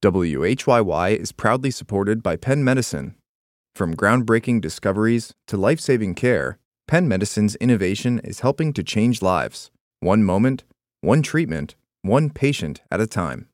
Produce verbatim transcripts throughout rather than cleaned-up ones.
W H Y Y is proudly supported by Penn Medicine. From groundbreaking discoveries to life-saving care, Penn Medicine's innovation is helping to change lives, one moment, one treatment, one patient at a time.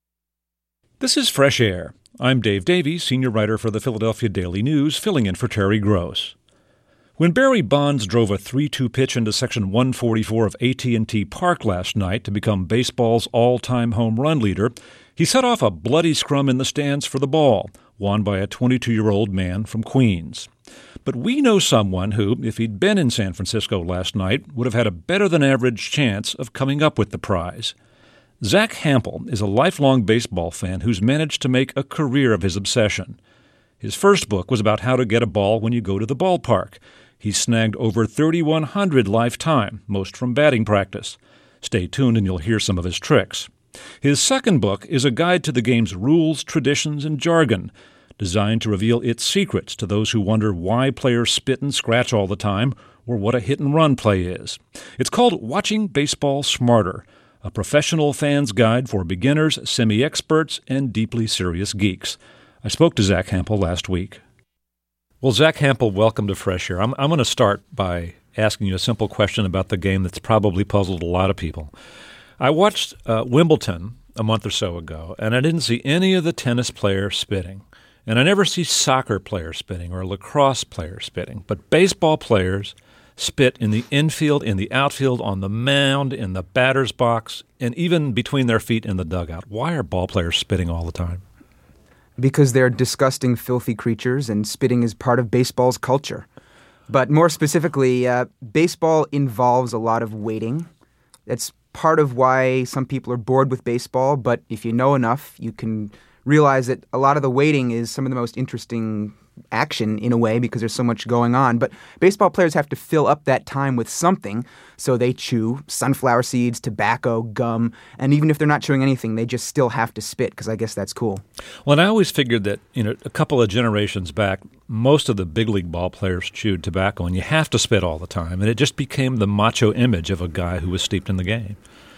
This is Fresh Air. I'm Dave Davies, senior writer for the Philadelphia Daily News, filling in for Terry Gross. When Barry Bonds drove a three two pitch into Section one forty-four of A T and T Park last night to become baseball's all-time home run leader, he set off a bloody scrum in the stands for the ball, won by a twenty-two-year-old man from Queens. But we know someone who, if he'd been in San Francisco last night, would have had a better-than-average chance of coming up with the prize. Zack Hample is a lifelong baseball fan who's managed to make a career of his obsession. His first book was about how to get a ball when you go to the ballpark. He snagged over thirty-one hundred lifetime, most from batting practice. Stay tuned and you'll hear some of his tricks. His second book is a guide to the game's rules, traditions, and jargon, designed to reveal its secrets to those who wonder why players spit and scratch all the time or what a hit-and-run play is. It's called Watching Baseball Smarter, a professional fan's guide for beginners, semi-experts, and deeply serious geeks. I spoke to Zack Hample last week. Well, Zack Hample, welcome to Fresh Air. I'm, I'm going to start by asking you a simple question about the game that's probably puzzled a lot of people. I watched uh, Wimbledon a month or so ago, and I didn't see any of the tennis players spitting. And I never see soccer players spitting or lacrosse players spitting. But baseball players spit in the infield, in the outfield, on the mound, in the batter's box, and even between their feet in the dugout. Why are ball players spitting all the time? Because they're disgusting, filthy creatures, and spitting is part of baseball's culture. But more specifically, uh, baseball involves a lot of waiting. That's part of why some people are bored with baseball, but if you know enough, you can realize that a lot of the waiting is some of the most interesting action in a way because there's so much going on. But baseball players have to fill up that time with something, so they chew sunflower seeds, tobacco, gum, and even if they're not chewing anything, they just still have to spit because I guess that's cool. Well, and I always figured that, you know, a couple of generations back, most of the big league ball players chewed tobacco, and you have to spit all the time, and it just became the macho image of a guy who was steeped in the game.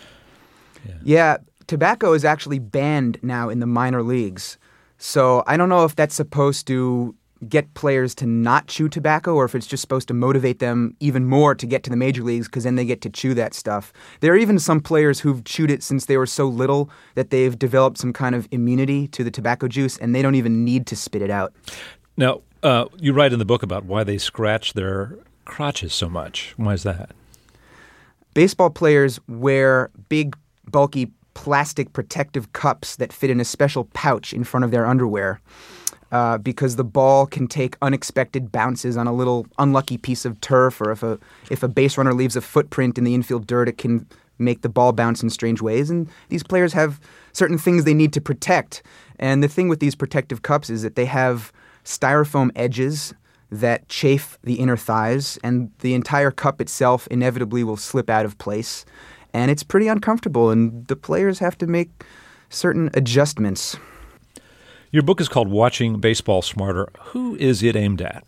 Yeah. yeah. Tobacco is actually banned now in the minor leagues. So I don't know if that's supposed to get players to not chew tobacco or if it's just supposed to motivate them even more to get to the major leagues because then they get to chew that stuff. There are even some players who've chewed it since they were so little that they've developed some kind of immunity to the tobacco juice and they don't even need to spit it out. Now, uh, you write in the book about why they scratch their crotches so much. Why is that? Baseball players wear big, bulky plastic protective cups that fit in a special pouch in front of their underwear uh, because the ball can take unexpected bounces on a little unlucky piece of turf, or if a if a base runner leaves a footprint in the infield dirt, it can make the ball bounce in strange ways. And these players have certain things they need to protect. And the thing with these protective cups is that they have styrofoam edges that chafe the inner thighs, and the entire cup itself inevitably will slip out of place. And it's pretty uncomfortable, and the players have to make certain adjustments. Your book is called Watching Baseball Smarter. Who is it aimed at?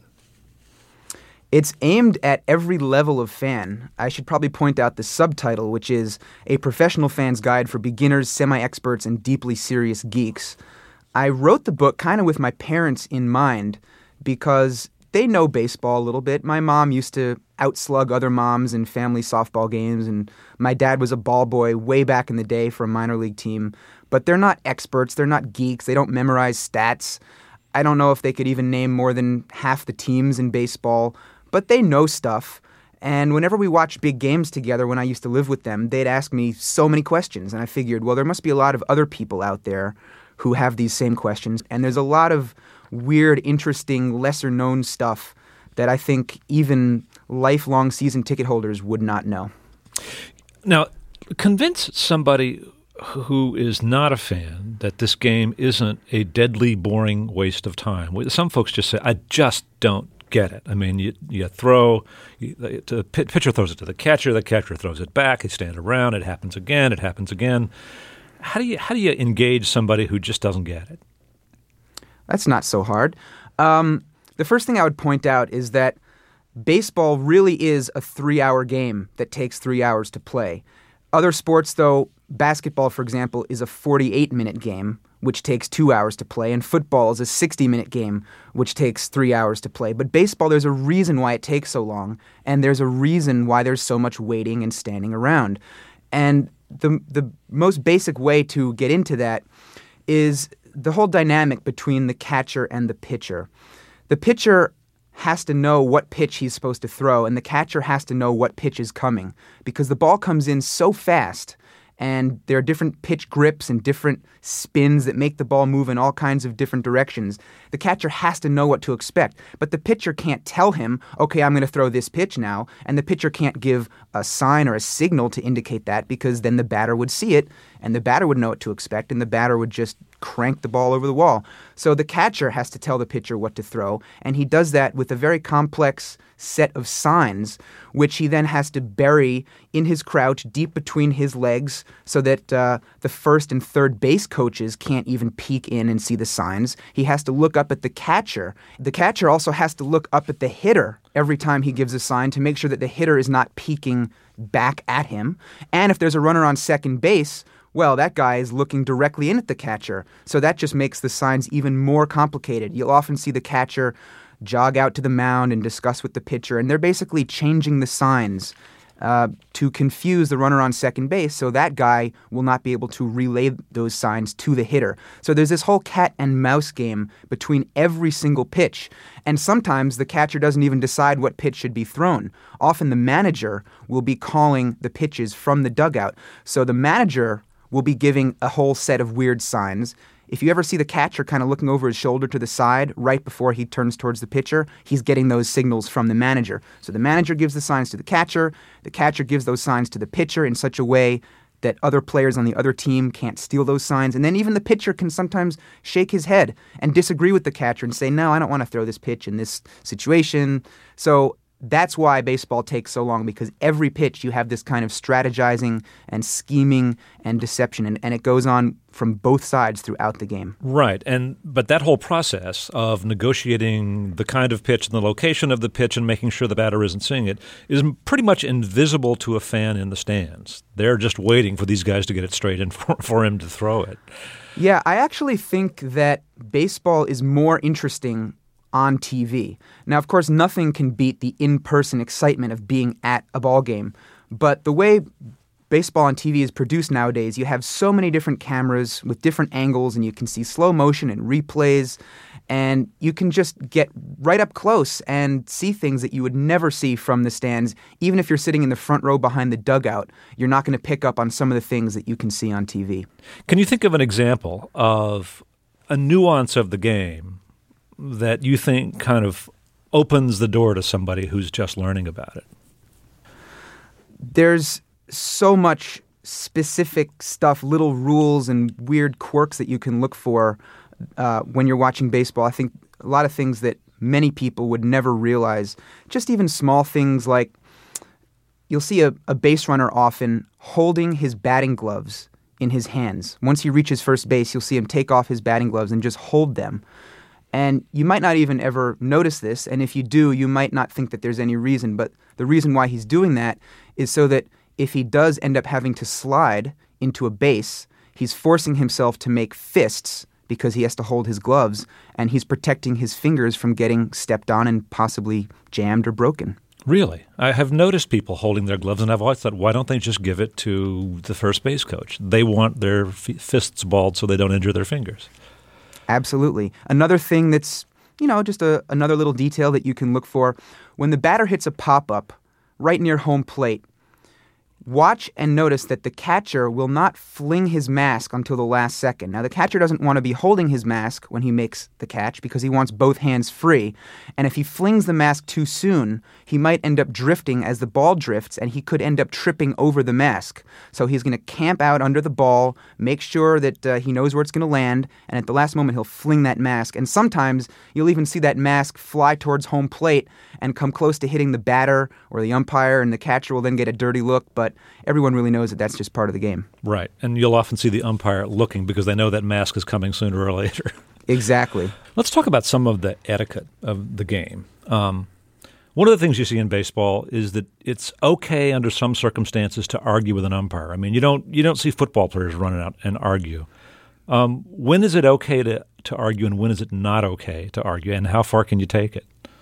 It's aimed at every level of fan. I should probably point out the subtitle, which is A Professional Fan's Guide for Beginners, Semi-Experts, and Deeply Serious Geeks. I wrote the book kind of with my parents in mind because they know baseball a little bit. My mom used to outslug other moms in family softball games, and my dad was a ball boy way back in the day for a minor league team. But they're not experts. They're not geeks. They don't memorize stats. I don't know if they could even name more than half the teams in baseball, but they know stuff. And whenever we watched big games together when I used to live with them, they'd ask me so many questions. And I figured, well, there must be a lot of other people out there who have these same questions. And there's a lot of weird, interesting, lesser-known stuff that I think even lifelong season ticket holders would not know. Now, convince somebody who is not a fan that this game isn't a deadly, boring waste of time. Some folks just say, I just don't get it. I mean, you, you throw, you, the pitcher throws it to the catcher, the catcher throws it back, they stand around, it happens again, it happens again. How do you how do you engage somebody who just doesn't get it? That's not so hard. Um, the first thing I would point out is that baseball really is a three-hour game that takes three hours to play. Other sports, though, basketball, for example, is a forty-eight minute game which takes two hours to play, and football is a sixty-minute game, which takes three hours to play. But baseball, there's a reason why it takes so long, and there's a reason why there's so much waiting and standing around. And the the most basic way to get into that is the whole dynamic between the catcher and the pitcher. The pitcher has to know what pitch he's supposed to throw, and the catcher has to know what pitch is coming, because the ball comes in so fast, and there are different pitch grips and different spins that make the ball move in all kinds of different directions. The catcher has to know what to expect, but the pitcher can't tell him, okay, I'm going to throw this pitch now, and the pitcher can't give a sign or a signal to indicate that, because then the batter would see it, and the batter would know what to expect, and the batter would just crank the ball over the wall. So the catcher has to tell the pitcher what to throw, and he does that with a very complex set of signs, which he then has to bury in his crouch deep between his legs so that uh, the first and third base coaches can't even peek in and see the signs. He has to look up at the catcher. The catcher also has to look up at the hitter every time he gives a sign to make sure that the hitter is not peeking back at him. And if there's a runner on second base, well, that guy is looking directly in at the catcher. So that just makes the signs even more complicated. You'll often see the catcher jog out to the mound and discuss with the pitcher, and they're basically changing the signs uh, to confuse the runner on second base, so that guy will not be able to relay those signs to the hitter. So there's this whole cat and mouse game between every single pitch, and sometimes the catcher doesn't even decide what pitch should be thrown. Often the manager will be calling the pitches from the dugout, so the manager will be giving a whole set of weird signs. If you ever see the catcher kind of looking over his shoulder to the side right before he turns towards the pitcher, he's getting those signals from the manager. So the manager gives the signs to the catcher, the catcher gives those signs to the pitcher in such a way that other players on the other team can't steal those signs. And then even the pitcher can sometimes shake his head and disagree with the catcher and say, no, I don't want to throw this pitch in this situation. So that's why baseball takes so long, because every pitch you have this kind of strategizing and scheming and deception, and, and it goes on from both sides throughout the game. Right, and but that whole process of negotiating the kind of pitch and the location of the pitch and making sure the batter isn't seeing it is pretty much invisible to a fan in the stands. They're just waiting for these guys to get it straight and for, for him to throw it. Yeah, I actually think that baseball is more interesting on T V. Now, of course, nothing can beat the in-person excitement of being at a ball game, but the way baseball on T V is produced nowadays, you have so many different cameras with different angles, and you can see slow motion and replays, and you can just get right up close and see things that you would never see from the stands. Even if you're sitting in the front row behind the dugout, you're not going to pick up on some of the things that you can see on T V. Can you think of an example of a nuance of the game that you think kind of opens the door to somebody who's just learning about it? There's so much specific stuff, little rules and weird quirks that you can look for uh, when you're watching baseball. I think a lot of things that many people would never realize, just even small things like you'll see a, a base runner often holding his batting gloves in his hands. Once he reaches first base, you'll see him take off his batting gloves and just hold them. And you might not even ever notice this, and if you do, you might not think that there's any reason, but the reason why he's doing that is so that if he does end up having to slide into a base, he's forcing himself to make fists because he has to hold his gloves, and he's protecting his fingers from getting stepped on and possibly jammed or broken. Really? I have noticed people holding their gloves, and I've always thought, why don't they just give it to the first base coach? They want their f- fists balled so they don't injure their fingers. Absolutely. Another thing that's, you know, just a, another little detail that you can look for, when the batter hits a pop-up right near home plate, watch and notice that the catcher will not fling his mask until the last second. Now, the catcher doesn't want to be holding his mask when he makes the catch because he wants both hands free. And if he flings the mask too soon, he might end up drifting as the ball drifts, and he could end up tripping over the mask. So he's going to camp out under the ball, make sure that uh, he knows where it's going to land, and at the last moment, he'll fling that mask. And sometimes you'll even see that mask fly towards home plate and come close to hitting the batter or the umpire, and the catcher will then get a dirty look, but everyone really knows that that's just part of the game. Right. And you'll often see the umpire looking because they know that mask is coming sooner or later. Exactly. Let's talk about some of the etiquette of the game. Um, one of the things you see in baseball is that it's okay under some circumstances to argue with an umpire. I mean, you don't you don't see football players running out and argue. Um, when is it okay to, to argue and when is it not okay to argue, and how far can you take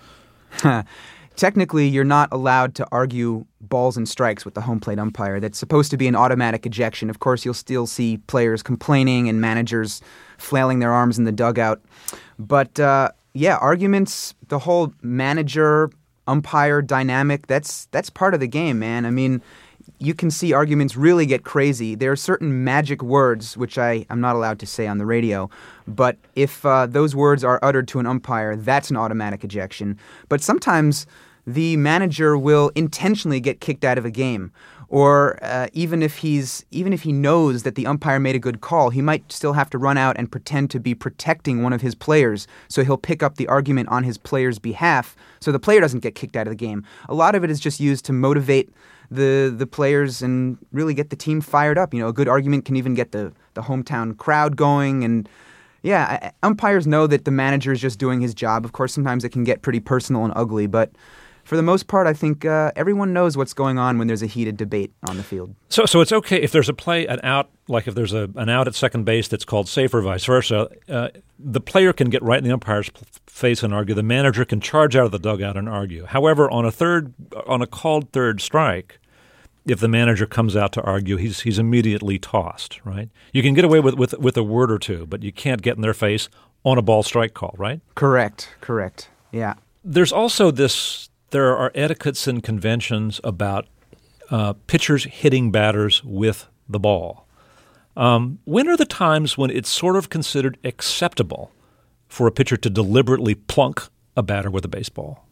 it? Technically, you're not allowed to argue balls and strikes with the home plate umpire. That's supposed to be an automatic ejection. Of course, you'll still see players complaining and managers flailing their arms in the dugout. But, uh, yeah, arguments, the whole manager-umpire dynamic, that's that's part of the game, man. I mean, you can see arguments really get crazy. There are certain magic words, which I, I'm not allowed to say on the radio, but if uh, those words are uttered to an umpire, that's an automatic ejection. But sometimes the manager will intentionally get kicked out of a game, or uh, even if he's even if he knows that the umpire made a good call, he might still have to run out and pretend to be protecting one of his players, so he'll pick up the argument on his player's behalf, so the player doesn't get kicked out of the game. A lot of it is just used to motivate the the players and really get the team fired up. You know, a good argument can even get the, the hometown crowd going. And yeah, umpires know that the manager is just doing his job. Of course, sometimes it can get pretty personal and ugly, but for the most part, I think uh, everyone knows what's going on when there's a heated debate on the field. So so it's okay if there's a play, an out, like if there's a, an out at second base that's called safe or vice versa, uh, the player can get right in the umpire's face and argue. The manager can charge out of the dugout and argue. However, on a third, on a called third strike, if the manager comes out to argue, he's he's immediately tossed, right? You can get away with, with, with a word or two, but you can't get in their face on a ball strike call, right? Correct, correct, yeah. There's also this... There are etiquettes and conventions about uh, pitchers hitting batters with the ball. Um, when are the times when it's sort of considered acceptable for a pitcher to deliberately plunk a batter with a baseball?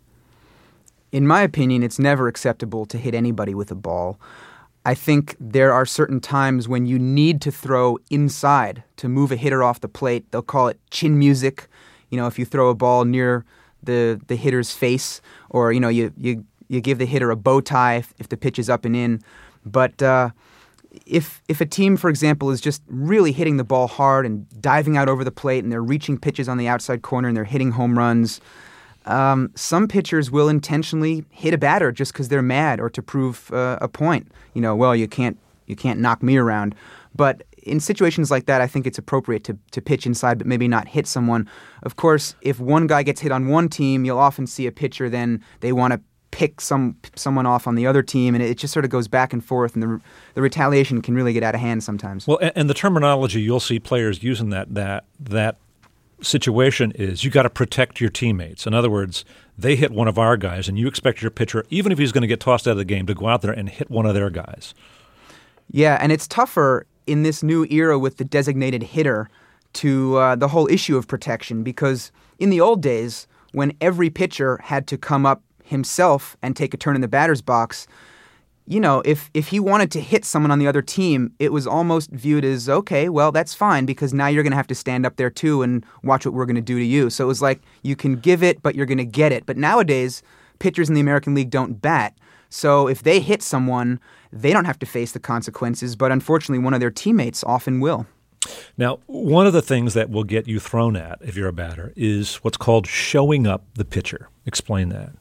In my opinion, it's never acceptable to hit anybody with a ball. I think there are certain times when you need to throw inside to move a hitter off the plate. They'll call it chin music. You know, if you throw a ball near the the hitter's face, or you know you you, you give the hitter a bow tie if, if the pitch is up and in. But uh, if if a team, for example, is just really hitting the ball hard and diving out over the plate, and they're reaching pitches on the outside corner and they're hitting home runs, um, some pitchers will intentionally hit a batter just because they're mad or to prove uh, a point. You know, well, you can't you can't knock me around. But in situations like that, I think it's appropriate to, to pitch inside, but maybe not hit someone. Of course, if one guy gets hit on one team, you'll often see a pitcher, then they want to pick some someone off on the other team, and it just sort of goes back and forth, and the the retaliation can really get out of hand sometimes. Well, and, and the terminology you'll see players using that that that situation is you got to protect your teammates. In other words, they hit one of our guys, and you expect your pitcher, even if he's going to get tossed out of the game, to go out there and hit one of their guys. Yeah, and it's tougher in this new era with the designated hitter to uh, the whole issue of protection, because in the old days, when every pitcher had to come up himself and take a turn in the batter's box, you know, if, if he wanted to hit someone on the other team, it was almost viewed as, okay, well, that's fine, because now you're going to have to stand up there too and watch what we're going to do to you. So it was like, you can give it, but you're going to get it. But nowadays, pitchers in the American League don't bat. So if they hit someone, they don't have to face the consequences, but unfortunately one of their teammates often will. Now, one of the things that will get you thrown at if you're a batter is what's called showing up the pitcher. Explain that.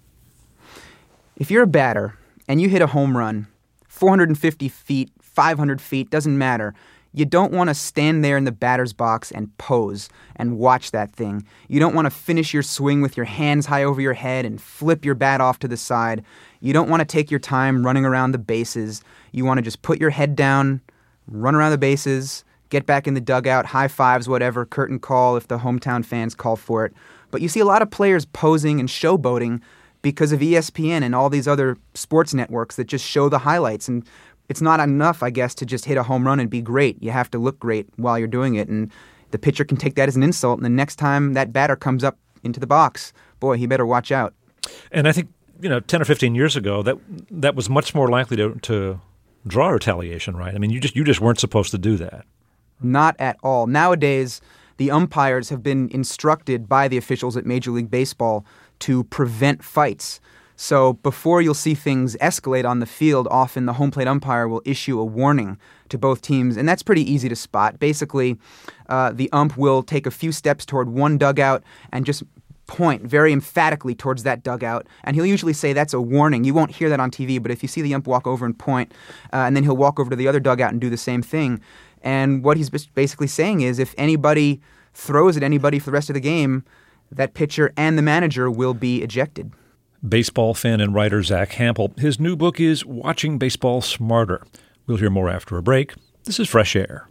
If you're a batter and you hit a home run, four hundred fifty feet, five hundred feet, doesn't matter, you don't want to stand there in the batter's box and pose and watch that thing. You don't want to finish your swing with your hands high over your head and flip your bat off to the side. You don't want to take your time running around the bases. You want to just put your head down, run around the bases, get back in the dugout, high fives, whatever, curtain call if the hometown fans call for it. But you see a lot of players posing and showboating because of E S P N and all these other sports networks that just show the highlights. And it's not enough, I guess, to just hit a home run and be great. You have to look great while you're doing it. And the pitcher can take that as an insult. And the next time that batter comes up into the box, boy, he better watch out. And I think, you know, ten or fifteen years ago, that that was much more likely to, to draw retaliation, right? I mean, you just you just weren't supposed to do that. Not at all. Nowadays, the umpires have been instructed by the officials at Major League Baseball to prevent fights. So before you'll see things escalate on the field, often the home plate umpire will issue a warning to both teams, and that's pretty easy to spot. Basically, uh, the ump will take a few steps toward one dugout and just point very emphatically towards that dugout, and he'll usually say that's a warning. You won't hear that on T V, but if you see the ump walk over and point, uh, and then he'll walk over to the other dugout and do the same thing, And what he's basically saying is if anybody throws at anybody for the rest of the game, that pitcher and the manager will be ejected. Baseball fan and writer Zack Hample. His new book is Watching Baseball Smarter. We'll hear more after a break. This is Fresh Air.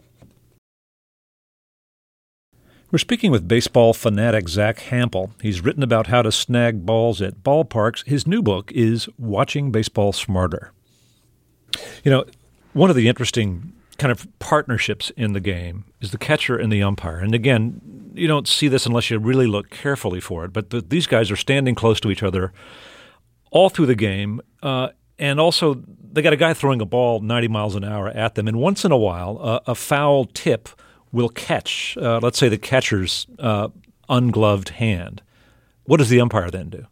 We're speaking with baseball fanatic Zack Hample. He's written about how to snag balls at ballparks. His new book is Watching Baseball Smarter. You know, one of the interesting kind of partnerships in the game is the catcher and the umpire. And again, you don't see this unless you really look carefully for it, but the, these guys are standing close to each other all through the game. Uh, and also, they got a guy throwing a ball ninety miles an hour at them. And once in a while, uh, a foul tip will catch, uh, let's say, the catcher's uh, ungloved hand. What does the umpire then do?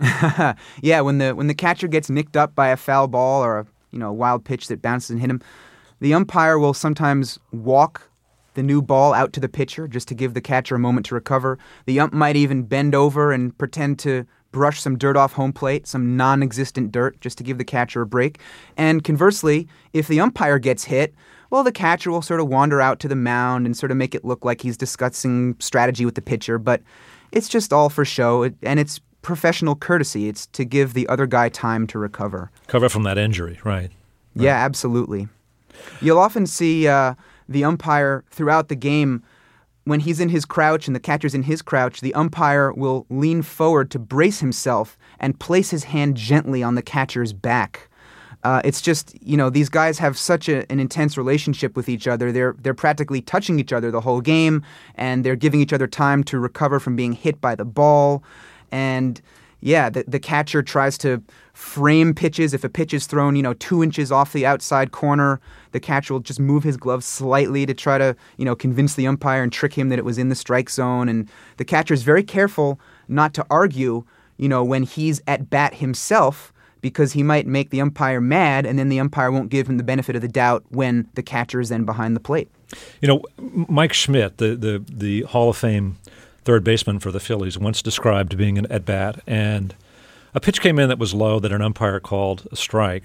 yeah, when the when the catcher gets nicked up by a foul ball or a you know a wild pitch that bounces and hit him, the umpire will sometimes walk the new ball out to the pitcher just to give the catcher a moment to recover. The ump might even bend over and pretend to brush some dirt off home plate, some non-existent dirt, just to give the catcher a break. And conversely, if the umpire gets hit, well, the catcher will sort of wander out to the mound and sort of make it look like he's discussing strategy with the pitcher. But it's just all for show, and it's professional courtesy. It's to give the other guy time to recover. Recover from that injury, right. right. Yeah, absolutely. You'll often see uh, the umpire throughout the game, when he's in his crouch and the catcher's in his crouch, the umpire will lean forward to brace himself and place his hand gently on the catcher's back. Uh, it's just, you know, these guys have such a, an intense relationship with each other. They're they're practically touching each other the whole game, and they're giving each other time to recover from being hit by the ball. And yeah, the, the catcher tries to frame pitches. If a pitch is thrown, you know, two inches off the outside corner, the catcher will just move his glove slightly to try to, you know, convince the umpire and trick him that it was in the strike zone. And the catcher is very careful not to argue, you know, when he's at bat himself, because he might make the umpire mad, and then the umpire won't give him the benefit of the doubt when the catcher is then behind the plate. You know, Mike Schmidt, the the, the Hall of Fame third baseman for the Phillies, once described being an at bat, and a pitch came in that was low that an umpire called a strike.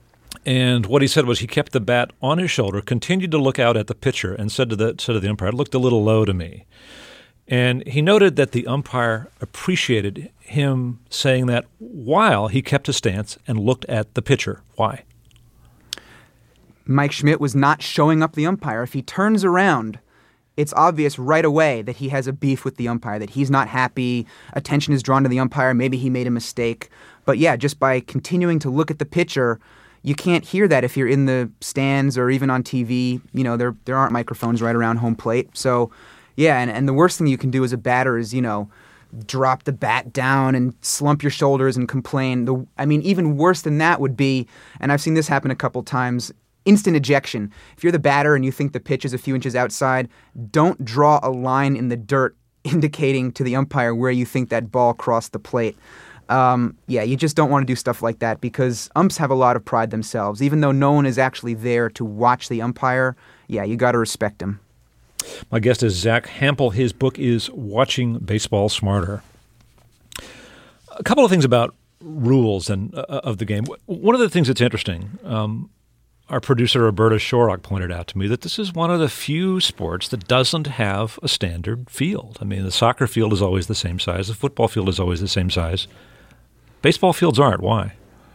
And what he said was he kept the bat on his shoulder, continued to look out at the pitcher, and said to the said to the umpire, "It looked a little low to me." And he noted that the umpire appreciated him saying that while he kept his stance and looked at the pitcher. Why? Mike Schmidt was not showing up the umpire. If he turns around, it's obvious right away that he has a beef with the umpire, that he's not happy, attention is drawn to the umpire, maybe he made a mistake. But yeah, just by continuing to look at the pitcher, you can't hear that if you're in the stands or even on T V. You know, there there aren't microphones right around home plate. So yeah, and, and the worst thing you can do as a batter is, you know, drop the bat down and slump your shoulders and complain. The, I mean, even worse than that would be, and I've seen this happen a couple times, instant ejection. If you're the batter and you think the pitch is a few inches outside, don't draw a line in the dirt indicating to the umpire where you think that ball crossed the plate. Um, yeah, you just don't want to do stuff like that because umps have a lot of pride themselves. Even though no one is actually there to watch the umpire, yeah, you got to respect him. My guest is Zack Hample. His book is Watching Baseball Smarter. A couple of things about rules and uh, of the game. One of the things that's interesting, um, our producer Roberta Shorrock pointed out to me that this is one of the few sports that doesn't have a standard field. I mean, the soccer field is always the same size. The football field is always the same size. Baseball fields aren't. Why?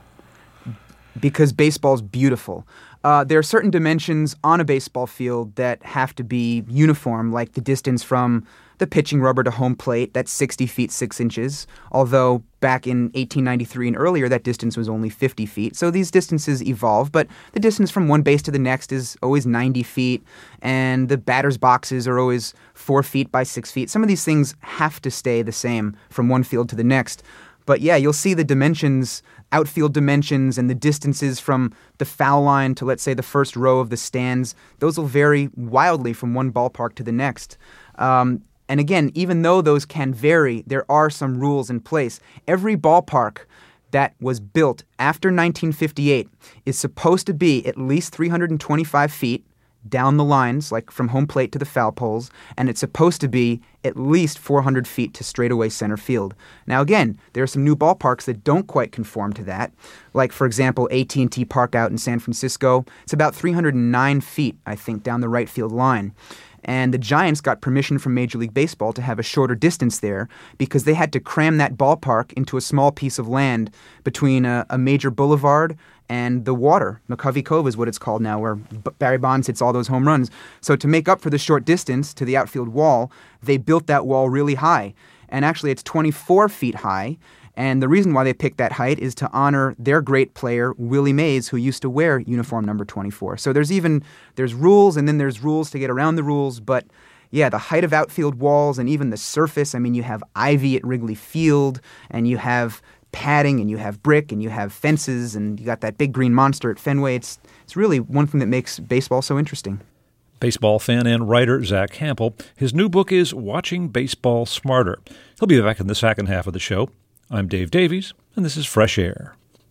Because baseball's beautiful. Uh, there are certain dimensions on a baseball field that have to be uniform, like the distance from the pitching rubber to home plate. That's sixty feet, six inches. Although back in eighteen ninety-three and earlier, that distance was only fifty feet. So these distances evolve, but the distance from one base to the next is always ninety feet, and the batter's boxes are always four feet by six feet. Some of these things have to stay the same from one field to the next. But yeah, you'll see the dimensions, outfield dimensions, and the distances from the foul line to, let's say, the first row of the stands. Those will vary wildly from one ballpark to the next. Um, and again, even though those can vary, there are some rules in place. Every ballpark that was built after nineteen fifty-eight is supposed to be at least three hundred twenty-five feet, down the lines, like from home plate to the foul poles, and it's supposed to be at least four hundred feet to straightaway center field. Now again, there are some new ballparks that don't quite conform to that. Like, for example, A T and T Park out in San Francisco. It's about three hundred nine feet, I think, down the right field line. And the Giants got permission from Major League Baseball to have a shorter distance there because they had to cram that ballpark into a small piece of land between a, a major boulevard and the water. McCovey Cove is what it's called now, where B- Barry Bonds hits all those home runs. So to make up for the short distance to the outfield wall, they built that wall really high. And actually, it's twenty-four feet high. And the reason why they picked that height is to honor their great player, Willie Mays, who used to wear uniform number twenty-four. So there's even, there's rules, and then there's rules to get around the rules. But yeah, the height of outfield walls and even the surface, I mean, you have ivy at Wrigley Field, and you have padding, and you have brick, and you have fences, and you got that big green monster at Fenway. It's, it's really one thing that makes baseball so interesting. Baseball fan and writer Zack Hample. His new book is Watching Baseball Smarter. He'll be back in the second half of the show. I'm Dave Davies, and this is Fresh Air.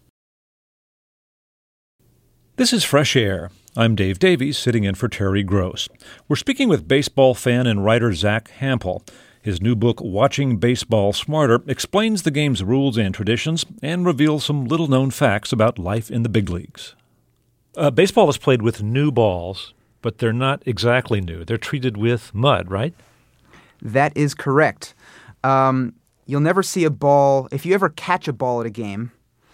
This is Fresh Air. I'm Dave Davies, sitting in for Terry Gross. We're speaking with baseball fan and writer Zack Hample. His new book, Watching Baseball Smarter, explains the game's rules and traditions and reveals some little-known facts about life in the big leagues. Uh, baseball is played with new balls, but they're not exactly new. They're treated with mud, right? That is correct. Um... You'll never see a ball, if you ever catch a ball at a game,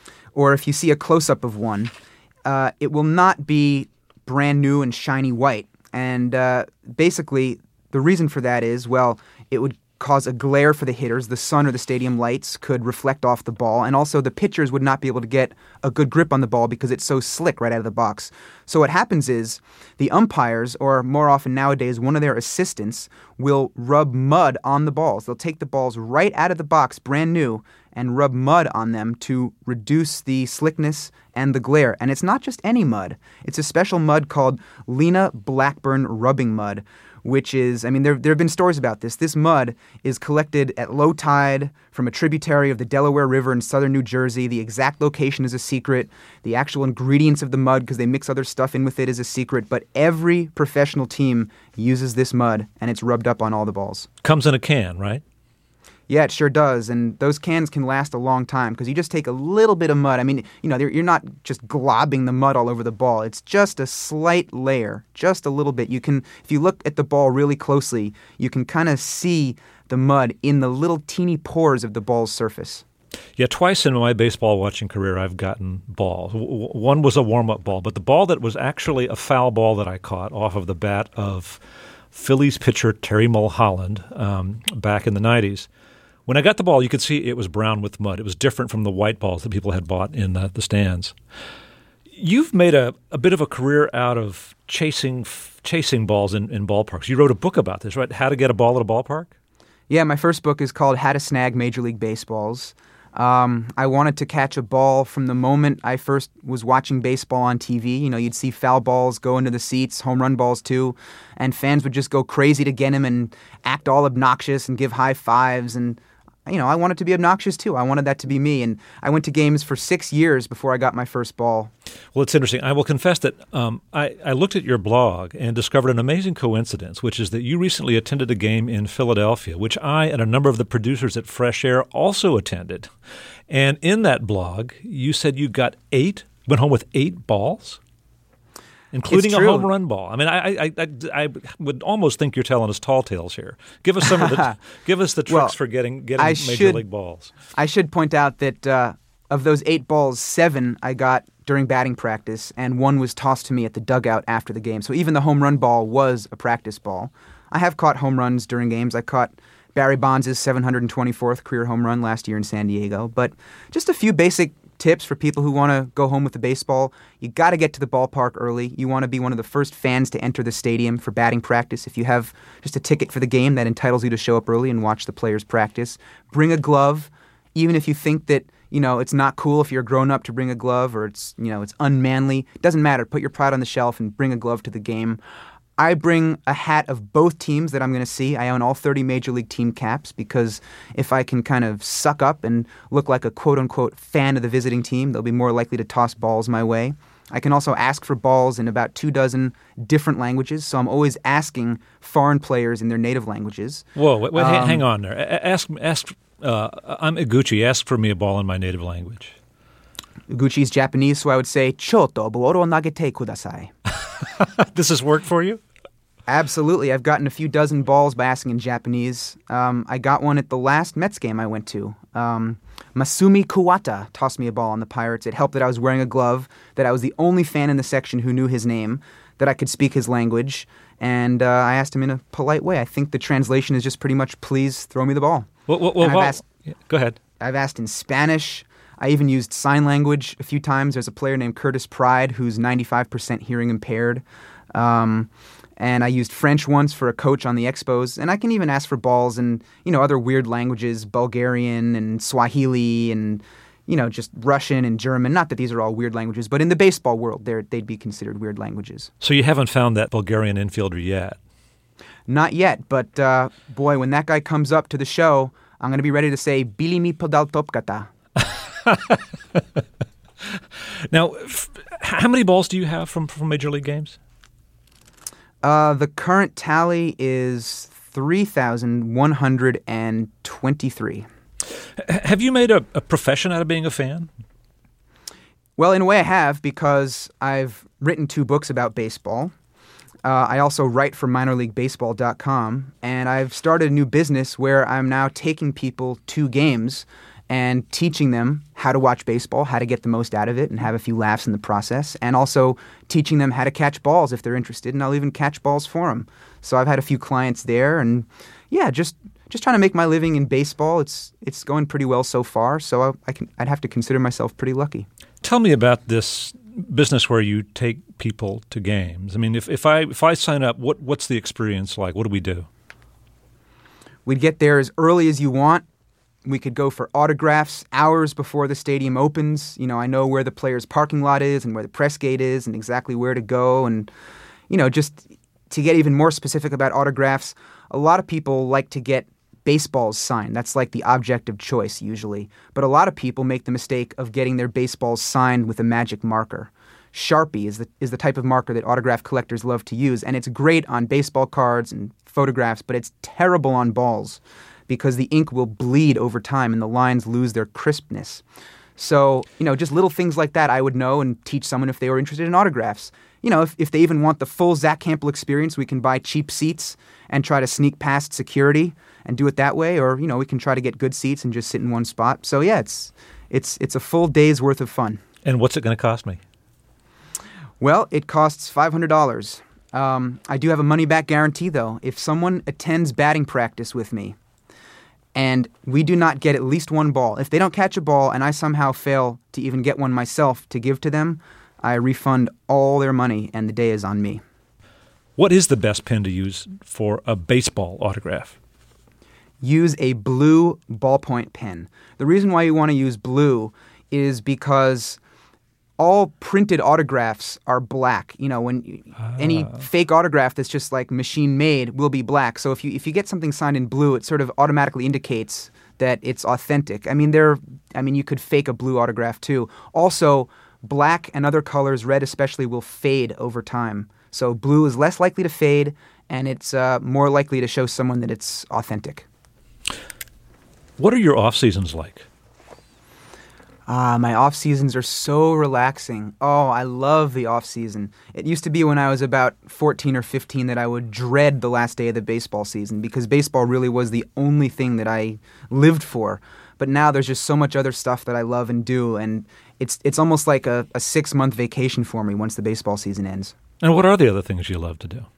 or if you see a close-up of one, uh, it will not be brand new and shiny white. And uh, basically, the reason for that is, well, it would cause a glare for the hitters. The sun or the stadium lights could reflect off the ball, and also the pitchers would not be able to get a good grip on the ball because it's so slick right out of the box. So what happens is the umpires, or more often nowadays one of their assistants, will rub mud on the balls. They'll take the balls right out of the box, brand new, and rub mud on them to reduce the slickness and the glare. And it's not just any mud. It's a special mud called Lena Blackburn rubbing mud, which is, I mean, there, there have been stories about this. This mud is collected at low tide from a tributary of the Delaware River in southern New Jersey. The exact location is a secret. The actual ingredients of the mud, because they mix other stuff in with it, is a secret. But every professional team uses this mud, and it's rubbed up on all the balls. Comes in a can, right? Yeah, it sure does. And those cans can last a long time because you just take a little bit of mud. I mean, you know, you're not just globbing the mud all over the ball. It's just a slight layer, just a little bit. You can, if you look at the ball really closely, you can kind of see the mud in the little teeny pores of the ball's surface. Yeah, twice in my baseball watching career, I've gotten balls. One was a warm-up ball, but the ball that was actually a foul ball that I caught off of the bat of Phillies pitcher Terry Mulholland um, back in the nineties. When I got the ball, you could see it was brown with mud. It was different from the white balls that people had bought in the, the stands. You've made a, a bit of a career out of chasing chasing balls in, in ballparks. You wrote a book about this, right? How to get a ball at a ballpark? Yeah, my first book is called How to Snag Major League Baseballs. Um, I wanted to catch a ball from the moment I first was watching baseball on T V. You know, you'd see foul balls go into the seats, home run balls too, and fans would just go crazy to get him and act all obnoxious and give high fives. And, you know, I wanted to be obnoxious too. I wanted that to be me. And I went to games for six years before I got my first ball. Well, it's interesting. I will confess that um, I, I looked at your blog and discovered an amazing coincidence, which is that you recently attended a game in Philadelphia, which I and a number of the producers at Fresh Air also attended. And in that blog, you said you got eight, went home with eight balls, including a home run ball. I mean, I, I I I would almost think you're telling us tall tales here. Give us some of the give us the tricks well, for getting getting I major should, league balls. I should point out that uh, of those eight balls, seven I got during batting practice, and one was tossed to me at the dugout after the game. So even the home run ball was a practice ball. I have caught home runs during games. I caught Barry Bonds' seven hundred twenty-fourth career home run last year in San Diego. But just a few basic tips for people who want to go home with the baseball. You got to get to the ballpark early. You want to be one of the first fans to enter the stadium for batting practice. If you have just a ticket for the game, that entitles you to show up early and watch the players practice. Bring a glove, even if you think that, you know, it's not cool if you're grown up to bring a glove, or it's, you know, it's unmanly. It doesn't matter. Put your pride on the shelf and bring a glove to the game. I bring a hat of both teams that I'm going to see. I own all thirty Major League team caps because if I can kind of suck up and look like a quote-unquote fan of the visiting team, they'll be more likely to toss balls my way. I can also ask for balls in about two dozen different languages, so I'm always asking foreign players in their native languages. Whoa, wait, wait, Um, hang on there. A- Ask, ask. Uh, I'm Iguchi. Ask for me a ball in my native language. Gucci's Japanese, so I would say, Choto booro nagete kudasai. This has worked for you? Absolutely. I've gotten a few dozen balls by asking in Japanese. Um, I got one at the last Mets game I went to. Um, Masumi Kuwata tossed me a ball on the Pirates. It helped that I was wearing a glove, that I was the only fan in the section who knew his name, that I could speak his language, and uh, I asked him in a polite way. I think the translation is just pretty much, please throw me the ball. Well, well, well, And I've well asked- yeah, go ahead. I've asked in Spanish. I even used sign language a few times. There's a player named Curtis Pride who's ninety-five percent hearing impaired. Um, and I used French once for a coach on the Expos. And I can even ask for balls in, you know, other weird languages, Bulgarian and Swahili and, you know, just Russian and German. Not that these are all weird languages, but in the baseball world, they're, they'd be considered weird languages. So you haven't found that Bulgarian infielder yet? Not yet, but uh, boy, when that guy comes up to the show, I'm going to be ready to say, Bili mi podal topkata. Now, f- how many balls do you have from, from Major League games? Uh, the current tally is three thousand one hundred twenty-three. H- have you made a, a profession out of being a fan? Well, in a way I have, because I've written two books about baseball. Uh, I also write for minor league baseball dot com, and I've started a new business where I'm now taking people to games and teaching them how to watch baseball, how to get the most out of it, and have a few laughs in the process, and also teaching them how to catch balls if they're interested, and I'll even catch balls for them. So I've had a few clients there, and yeah, just just trying to make my living in baseball. It's it's going pretty well so far, so I, I can I'd have to consider myself pretty lucky. Tell me about this business where you take people to games. I mean, if, if I if I sign up, what what's the experience like? What do we do? We'd get there as early as you want. We could go for autographs hours before the stadium opens. You know, I know where the player's parking lot is and where the press gate is and exactly where to go. And, you know, just to get even more specific about autographs, a lot of people like to get baseballs signed. That's like the object of choice usually. But a lot of people make the mistake of getting their baseballs signed with a magic marker. Sharpie is the is the type of marker that autograph collectors love to use, and it's great on baseball cards and photographs, but it's terrible on balls because the ink will bleed over time and the lines lose their crispness. So, you know, just little things like that I would know and teach someone if they were interested in autographs. You know, if, if they even want the full Zach Campbell experience, we can buy cheap seats and try to sneak past security and do it that way. Or, you know, we can try to get good seats and just sit in one spot. So, yeah, it's it's it's a full day's worth of fun. And what's it going to cost me? Well, it costs five hundred dollars. Um, I do have a money-back guarantee, though. If someone attends batting practice with me and we do not get at least one ball, if they don't catch a ball and I somehow fail to even get one myself to give to them, I refund all their money and the day is on me. What is the best pen to use for a baseball autograph? Use a blue ballpoint pen. The reason why you want to use blue is because all printed autographs are black. You know, when ah. any fake autograph that's just like machine made will be black. So if you if you get something signed in blue, it sort of automatically indicates that it's authentic. I mean, there. I mean, you could fake a blue autograph too. Also, black and other colors, red especially, will fade over time. So blue is less likely to fade, and it's uh, more likely to show someone that it's authentic. What are your off seasons like? Ah, my off seasons are so relaxing. Oh, I love the off season. It used to be when I was about fourteen or fifteen that I would dread the last day of the baseball season because baseball really was the only thing that I lived for. But now there's just so much other stuff that I love and do, and it's it's almost like a, a six-month vacation for me once the baseball season ends. And what are the other things you love to do?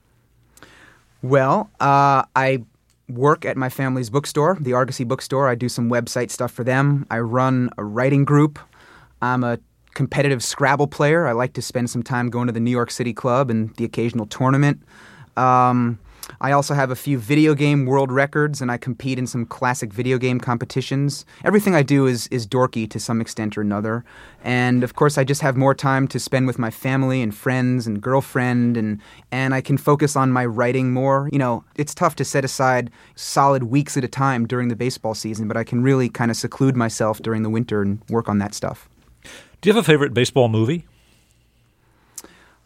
Well, uh, I work at my family's bookstore, the Argosy Bookstore. I do some website stuff for them. I run a writing group. I'm a competitive Scrabble player. I like to spend some time going to the New York City Club and the occasional tournament. Um, I also have a few video game world records, and I compete in some classic video game competitions. Everything I do is is dorky to some extent or another. And, of course, I just have more time to spend with my family and friends and girlfriend, and, and I can focus on my writing more. You know, it's tough to set aside solid weeks at a time during the baseball season, but I can really kind of seclude myself during the winter and work on that stuff. Do you have a favorite baseball movie?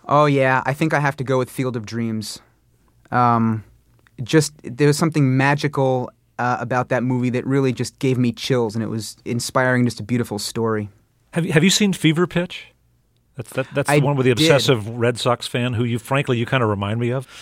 Oh, yeah. I think I have to go with Field of Dreams. Um, just, there was something magical uh, about that movie that really just gave me chills, and it was inspiring, just a beautiful story. Have you, have you seen Fever Pitch? That's that, that's the I one with the did. obsessive Red Sox fan who you, frankly, you kind of remind me of.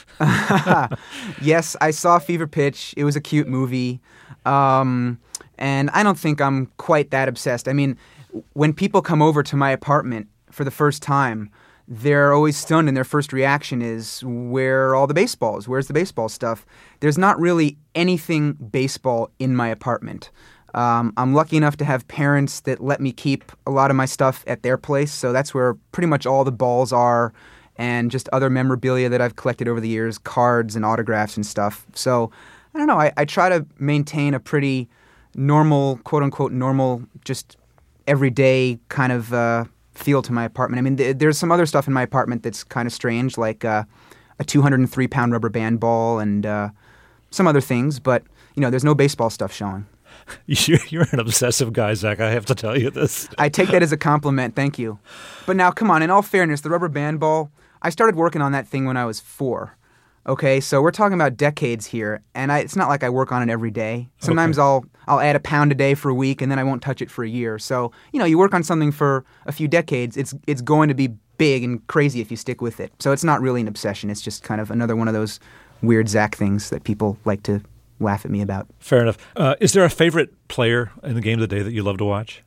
Yes, I saw Fever Pitch. It was a cute movie. Um, and I don't think I'm quite that obsessed. I mean, when people come over to my apartment for the first time, they're always stunned, and their first reaction is, where are all the baseballs? Where's the baseball stuff? There's not really anything baseball in my apartment. Um, I'm lucky enough to have parents that let me keep a lot of my stuff at their place, so that's where pretty much all the balls are, and just other memorabilia that I've collected over the years, cards and autographs and stuff. So, I don't know, I, I try to maintain a pretty normal, quote-unquote normal, just everyday kind of uh, feel to my apartment. I mean, th- there's some other stuff in my apartment that's kind of strange, like uh, a two hundred three pound rubber band ball and uh, some other things, but, you know, there's no baseball stuff showing. You're an obsessive guy, Zach. I have to tell you this. I take that as a compliment. Thank you. But now, come on. In all fairness, the rubber band ball, I started working on that thing when I was four. Okay, so we're talking about decades here, and I, it's not like I work on it every day. Sometimes okay. I'll I'll add a pound a day for a week, and then I won't touch it for a year. So, you know, you work on something for a few decades, it's it's going to be big and crazy if you stick with it. So it's not really an obsession. It's just kind of another one of those weird Zach things that people like to laugh at me about. Fair enough. Uh, is there a favorite player in the game of the day that you love to watch?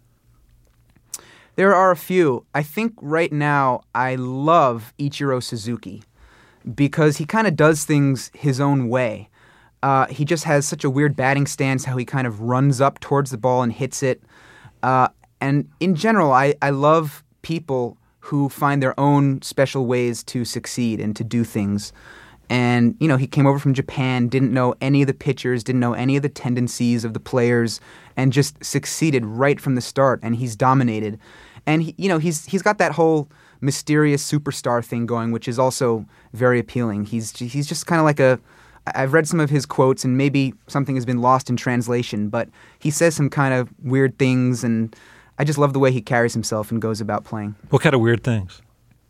There are a few. I think right now I love Ichiro Suzuki because he kind of does things his own way. Uh, he just has such a weird batting stance, how he kind of runs up towards the ball and hits it. Uh, and in general, I, I love people who find their own special ways to succeed and to do things. And, you know, he came over from Japan, didn't know any of the pitchers, didn't know any of the tendencies of the players, and just succeeded right from the start, and he's dominated. And, he, you know, he's he's got that whole mysterious superstar thing going, which is also very appealing. He's he's just kind of like a... I've read some of his quotes, and maybe something has been lost in translation, but he says some kind of weird things, and I just love the way he carries himself and goes about playing. What kind of weird things?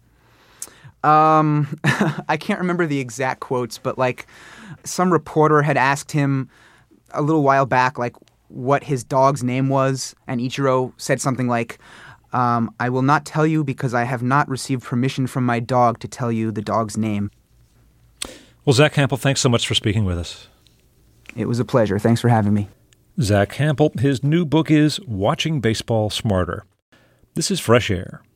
Um, I can't remember the exact quotes, but like some reporter had asked him a little while back, like what his dog's name was, and Ichiro said something like, um, I will not tell you because I have not received permission from my dog to tell you the dog's name. Well, Zach Hampel, thanks so much for speaking with us. It was a pleasure. Thanks for having me. Zach Hampel, his new book is Watching Baseball Smarter. This is Fresh Air.